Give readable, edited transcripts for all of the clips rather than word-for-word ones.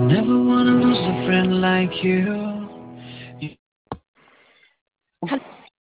Never wanna lose a friend like you. Hal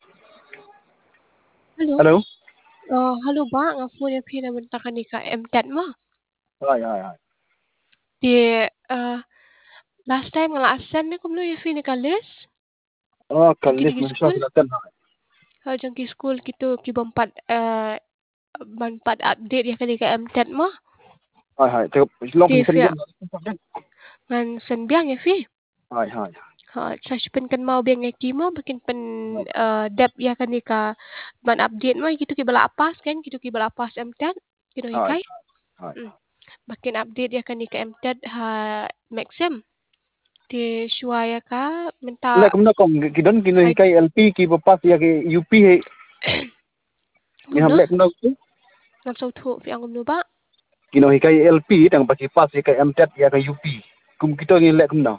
Hello. Hello. Halo ba, nga phone ya phi naman ta kanika MTET mo. Hi. Di last time nga asan mi kumlo ya phi ni kalis. Oh, Jang kalis kiti man siya school. silakan. Jang ki school kito ki bampat manpat update ya kanika MTET mo. Hi. Tengok long Di sen phi gan. ngan sen biang ya phi. Hi. Sa pen kan mau biang ki mo bakin pen dep ya kanika man update mo gitu ki bala apas kan gitu ki bala apas MTET. Kino Hi. hikai. Makin update ya kanika MTET ha Maxim. Di Shuaya ka Lek minta kumna kong kidon kino side hikai LP ki papas ya ke UP he. Ni ham gumno lek kumna ku. ngam sau thu fi angum nu ba Kino hikai LP tang bagi pas ya ke MTET ya ke UP. Kum kito ni lek kumna.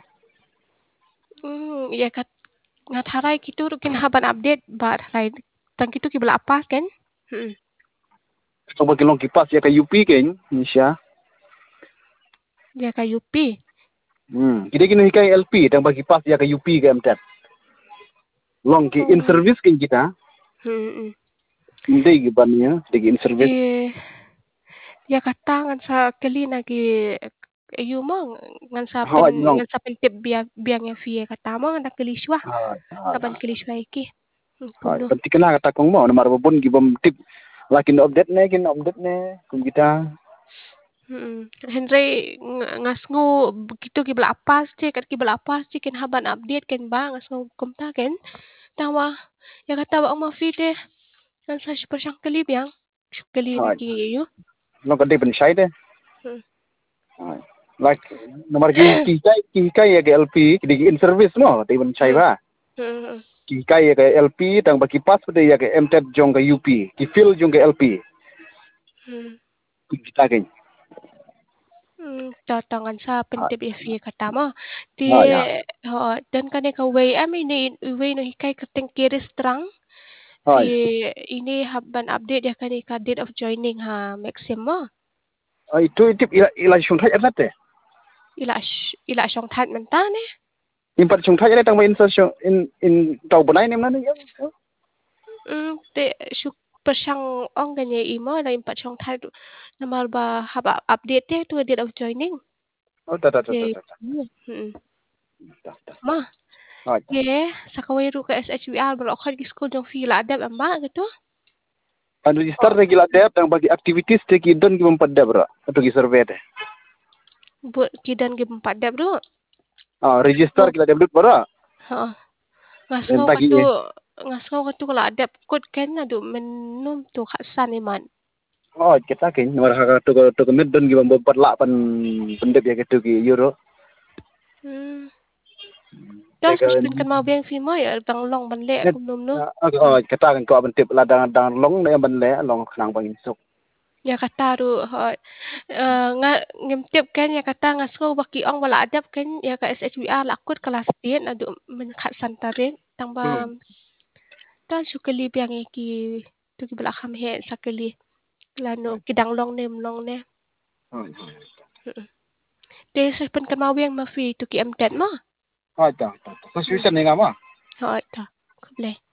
ya kat ngat harai kitu rukin haban update ba harai tang kitu ki bala apa kan Tang bagi long kipas ya ke UP ken ni sya. ya ka UP Kita kino hikai LP tang bagi pas ya ke UP ke MTET. Long ki in oh service ken kita. Hindi gibannya digi in service. di ya kata ngan sa kali nagi ayu mo Hawaj long. ngan sa pen tip biang ya fi kata mo ngan kali shwa kaban kali shwa iki Hai, kumno penting kena kata kong mo, nomor babon gibom tip, lakin update ne, kum kita. Henry ngasngu begitu ki bela apa sih kan ki bela apa sih kan haban update kan ba ngasngu kumta kan tawa ya kata wa ma fi deh kan sa super kali biang kali na Hai, ki yu no kade pen syai de. Hmm. Hai, like nomor ki kai ya ke LP, di in service no, di pen syai Hmm. ba. Hmm. Ki kai ya ke LP, tang baki pas pada ya ke MTET jong ke UP, ki fil jong ke LP. Kita kan. Tatangan sa Hai, pentip fi kata mo di hai. dan kan ka way ini way no hikai kateng kiris terang fi Hai. ini haban update ya kan ka date of joining ha maxim mo Itu tip ila syung thai alat de. ila syong that mentan Impat syung thai tang ba in tau banai ne mana ya. Te super siyang ong ganyan imo na impat siyang tag na malba haba update te to date of joining. Oh, ta. Te Ta. ma Hai. ye sa kawairu ka SHBR bro akad ki school jong fila adab amba gitu. An register de gila dep tang bagi activities te ki don ki mempat dep bro atau ki survey de. Bu kidan gi empat dab bro. Register Ngo gila dep bro. ha Entah ki ngasngau katu kala adab kod ken adu menum tu khasan iman. kita kin nomor hak to med don ki mempat lak pendep ya gitu ki euro. Das pin kan mau beng fi mo ya tang long ban le Net kum num no. kita kan ko bentip la dang long ne ban le long nang bang sok. Ya kata ru nga ngimtip kan ya kata ngasko baki ong wala adap kan ya ka SHBR lakut kelas din adu menkat santarin tamba ta sukali biang ki tu ki bala kham he sakali lano kidang long ne te sa pen kan mau yang ma fi tu ki amtet ma Ta. Constitution ni ngama. ha ta kuble